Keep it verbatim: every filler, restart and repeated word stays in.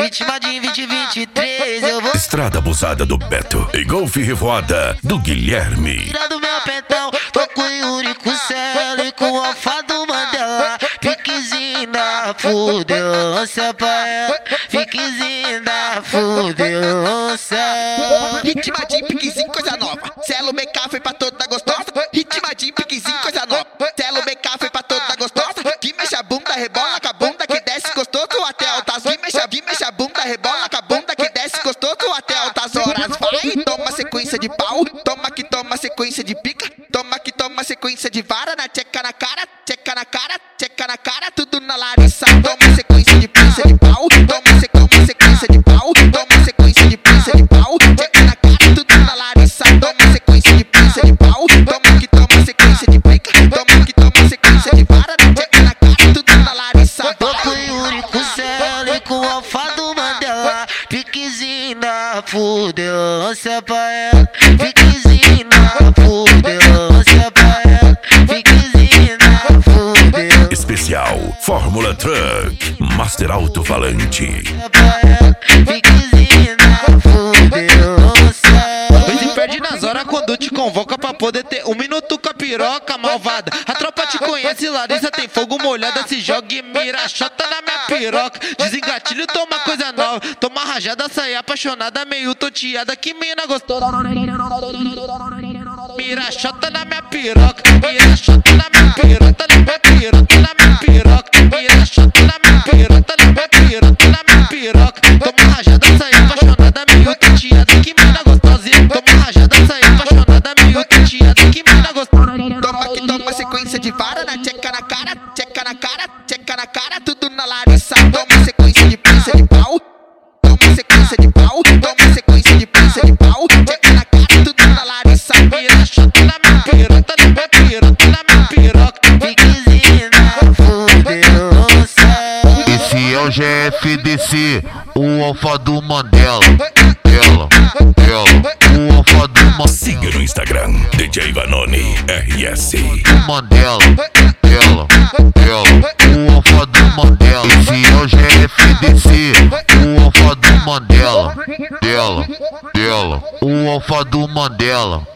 vítima de vinte e vinte e três, eu vou Estrada abusada do Beto e Golfe Revoada do Guilherme. tirar do meu pentão. Tô com o Yuri, com o Celo e com o Alfa do Mandela. Piquezinho da fudelância pra ela, piquezinho da fudelância. Ritma de piquezinho, coisa nova. Celo B K foi pra toda gostosa. Ritma de piquezinho, coisa nova. Celo B K foi pra toda gostosa. Que mexe a bunda, rebola com a bunda que desce gostoso até altas. Que mexe, que mexe a bunda, rebola com a bunda que desce gostoso até altas horas. Vai, toma sequência de pau. Toma que toma sequência de pica. Toma que toma sequência de vara. Na tcheca na cara, tcheca na cara, tcheca na cara. Tudo na Larissa. Toma sequência de pinça de pau. Toma sequência, sequência de pau. Toma sequência de pinça de pau. Tcheca na cara, tudo na Larissa. Toma sequência de pinça de pau. Toma que toma sequência de pica. Toma que toma sequência de vara. Na tcheca na cara, tudo na Larissa. Tô com o Yuri, com o Celo e com o Alfa do Mandela. Piquezinho da fudelância pra ela, piquezinho da fudelância pra ela, piquezinho da fudelância Especial Fórmula Truck Master Alto Falante. pra ela, piquezinho da fudelância. Pois se perde nas horas quando te convoca pra poder ter um minuto com a piroca malvada. A tropa te conhece, Larissa tem fogo molhada, se joga e mira, chota na minha piroca. Desengatilho, toma coisa nova, toma rajada, sai apaixonada, meio toteada, que mina gostosa. Mira, chota na minha piroca, mira, chota na minha piroca, na minha piroca, na minha piroca, mira, chota na minha piroca, na minha piroca, na minha piroca. Toma rajada, sai apaixonada, meio toteada, que mina gostosa. Toma rajada, sai apaixonada, meio toteada, que mina gostosa. Toma que toma sequência de vara. Na tcheca na cara, tcheca na cara, tcheca na cara. Tudo na Larissa. Toma sequência de pinça de pau. Toma sequência de pau. Toma sequência de pinça de pau. Tcheca na cara, tudo na Larissa. Mira, chota na minha piroca, na minha piroca, na minha piroca. Piquezinho da fudelância. Esse é o G F D C, o Alfa do Mandela. Ela, ela, o Alfa do Mandela. Siga no Instagram D J Vanoni R S. Mandela, ela, ela, o Alfa do Mandela. Esse é o G F D C, o Alfa do Mandela. Dela, dela, o Alfa do Mandela.